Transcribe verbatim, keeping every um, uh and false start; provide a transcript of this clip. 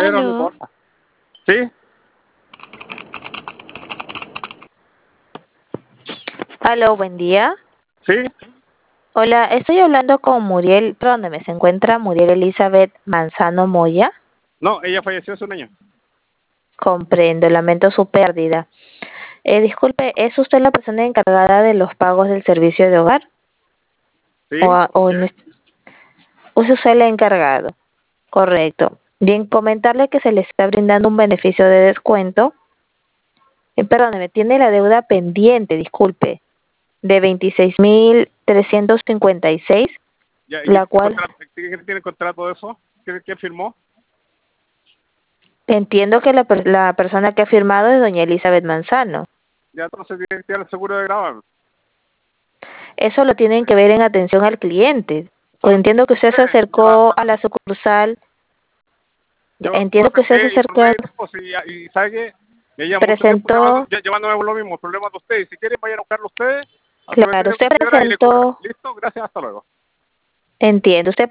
Pero no Aló, importa. ¿Sí? aló, buen día. ¿Sí? Hola, estoy hablando con Muriel, perdóneme, ¿se encuentra Muriel Elizabeth Manzano Moya? No, ella falleció hace un año. Comprendo, lamento su pérdida. Eh, disculpe, ¿es usted la persona encargada de los pagos del servicio de hogar? ¿O, ¿Sí? a- o en es- ¿Es usted el encargado? Correcto. Bien, comentarle que se le está brindando un beneficio de descuento. Eh, perdóneme, tiene la deuda pendiente, disculpe, de veintiséis mil trescientos cincuenta y seis, Ya, ¿y la qué cual contrato, qué tiene contrato de eso? ¿Qué, qué firmó? entiendo que la, per- la persona que ha firmado es doña Elizabeth Manzano. Ya entonces tiene, tiene el seguro de grabar. Eso lo tienen que ver en atención al cliente. Pues Son entiendo que usted se ustedes. Yo la, acercó a la sucursal, yo lo entiendo que usted se acerqué, acercó, informé, pues, y, y sabe que ya lleva mucho tiempo llevando, presentó, ya- llevándome lo mismo, problemas de ustedes. Si quieren, vayan a buscarlo ustedes a claro, Cementerio usted Considera y le cobran. presentó, ¿Listo? Gracias, hasta luego. entiendo, usted